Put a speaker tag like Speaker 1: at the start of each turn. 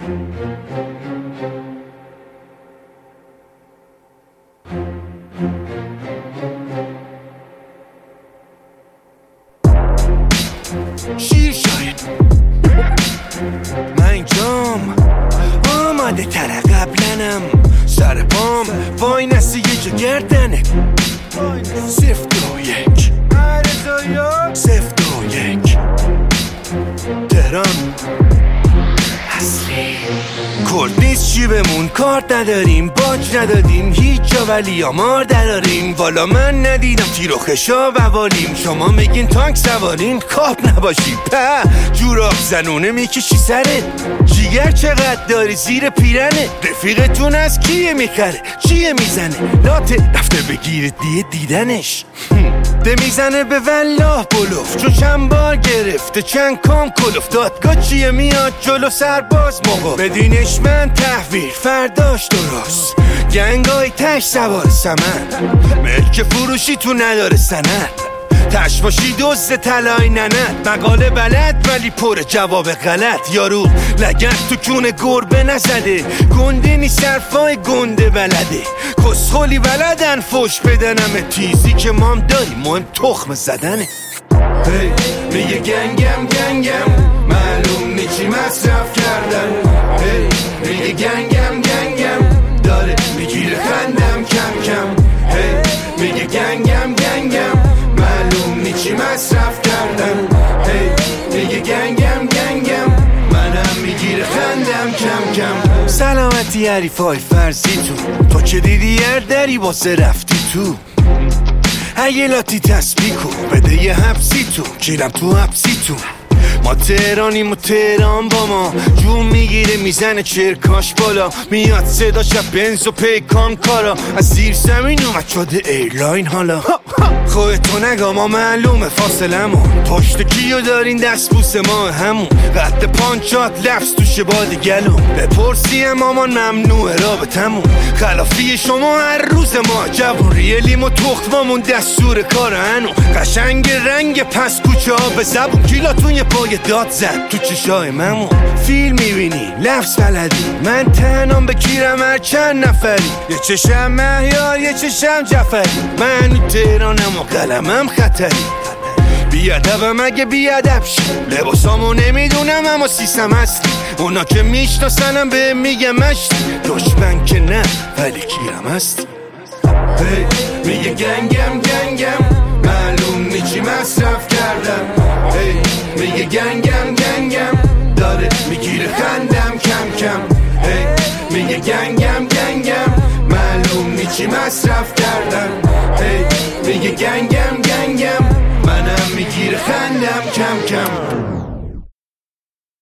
Speaker 1: شیر شاید من اینجام آماده تره قبلنم سر پام وای نسی یه جا گردنه 0-2-1 0-2-1 تهران اصلی کرد نیست چی بمون کار نداریم باج ندادیم هیچ جا ولی آمار دراریم والا من ندیدم تیر و خشا بوالیم شما میگین تانک سوارین کاب نباشی په جوراب زنونه میکشی سرت جیگر چقدر داری زیر پیرنه رفیقتون از کیه میخره چیه میزنه لاته رفته بگیره دیدنش ده میزنه به والله بلوف چون چند بار گرفته چند کام کلوف دادگاه چیه میاد جلو سرباز موقع بدینش من تحویل فرداش درست گنگای تش سوار سمن ملک فروشی تو نداره سند تش باشی دوست طلای ننت مقاله بلد ولی پر جواب غلط یارو لگت تو کونه گربه نزده گنده نی صرفای گنده بلده کسخولی بلدن فوش بدنم تیزی که مام داری مهم تخم زدنه میگه گنگم معلوم نی چی مصرف کردن میگه گنگم داره میگیره خندم کم کم میگه گنگم معلوم نی چی مصرف کردن میگه گنگم منم میگیره خندم کم کم سلامتی حریفای فرضی تو که دیدی هر دری واسه رفتی تو اگه لاتی تسبیح کن بده یه حبسی تو کیرم تو حبسی تو ما تهرانیم و تهران با ما جون میگیره میزنه چرکاش بالا میاد صدا شب بنز و پیکان کارا از زیر زمین اومد شده ایرلاین حالا خودتو نگا ما معلومه فاصلمون پشت کیو دارین دست بوس ما همون قد پانچات لفظ توشه باد گلوم بپرسیم مامان ممنوعه رابطمون خلافی شما هر روز ما جوون ریلیم و تختمامون دستور کار هنو قشنگ رنگ پس کوچه ها به زبون کیلاتون یه پای داد زد تو چشای ممون فیلم میبینی لفظ بلدی من تنام بکیرم هر چند نفری یه چشم مهیار یه چشم جعفری من تهرانم و قلمم خطری بیادبم اگه بیادب شی لباسامو نمیدونم اما سیستم هستی اونا که میشناسنم به میگه مشتی دشمن که نه ولی کیرم هستی میگه گنگم معلوم نی چی مصرف کردم میگه گنگم داره میگیره خندم کم کم میگه گنگم معلوم نی چی مصرف کردم میگه گنگم منم میگیره خندم کم کم